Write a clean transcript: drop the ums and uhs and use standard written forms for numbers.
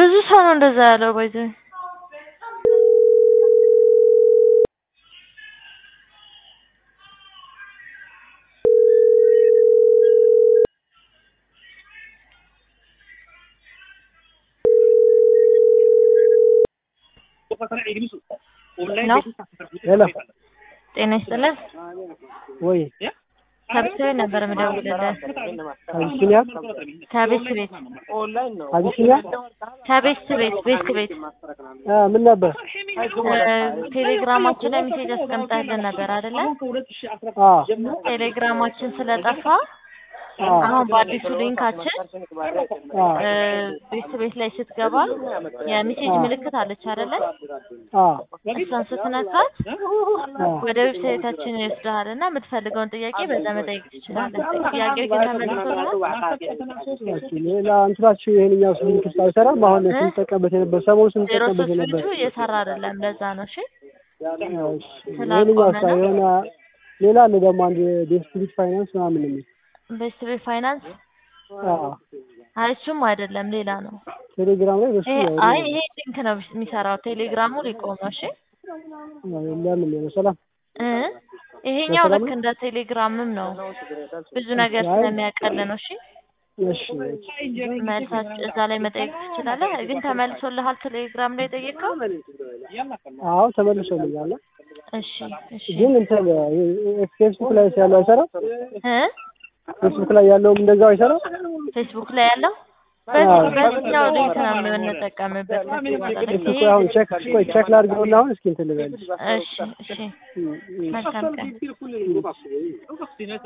ብዙ ሰው ነው እንደዛ ያለው ባይዘ ሄሎ ጤና ይስጥልን ወይ ከብሰው ነበር መደውልልህ አቢሲኒያ ከቤት ቤት አቢሲኒያ ቤት ምን ነበር ቴሌግራማችን ላይ ሜሴጅ አስቀምጠህልን ነበር አይደለ ቴሌግራማችን ስለጠፋ አሁን በአዲሱ ሊንካችን ቤት ላይ ስትገባ የሜሴጅ ምልክት አለች አይደለ እሷን ስትነካት ወደ ዌብሳይታችን ይወስድሃልና የምትፈልገውን ጥያቄ በዛ መጠየቅ ትችላለህ ጥያቄው ግን ተመልሶልሃል ሌላ እንትናችሁ ይሄንኛው ሊንክ አይሰራም አሁን ስንጠቀምበት የነበር ሰሞኑን ስንጠቀምበት የነበር እየሰራ አይደለም ለዛ ነው እሺ ይሄንኛው ሳይሆን ሌላ አለ ደግሞ አንድ ዴስቲቪት ፋይናንስ ምናምን ነው ቤስቲቪት ፋይናንስ አይሱም አይደለም ሌላ ነው ቴሌግራም ላይ በሱ አይ ይሄ ሊንክ ነው የሚሰራው ቴሌግራሙ ሊቆም ነው እሺ ለምን ነው ሰላም ይሄኛው ልክ እንደ ቴሌግራምም ነው ብዙ ነገር ስለሚያቀል ነው እሺ እሺ መልሳች እዛ ላይ መጠየቅ ትችላለህ ግን ተመልሶልሃል ቴሌግራም ላይ ጠየቀው አዎ ተመልሶልኛል እሺ ግን እንትን ፌስቡክ ላይ ያለው አይሰራም ፌስቡክ ላይ ያለው እንደዛው አይሰራም ፌስቡክ ላይ ያለው በዚህኛው ሊንክ ነው የምንጠቀምበት እኮ አሁን ቼክ ላድርገውና አሁን እስኪ እንትን ልበልሽ እሺ መልካም ቀን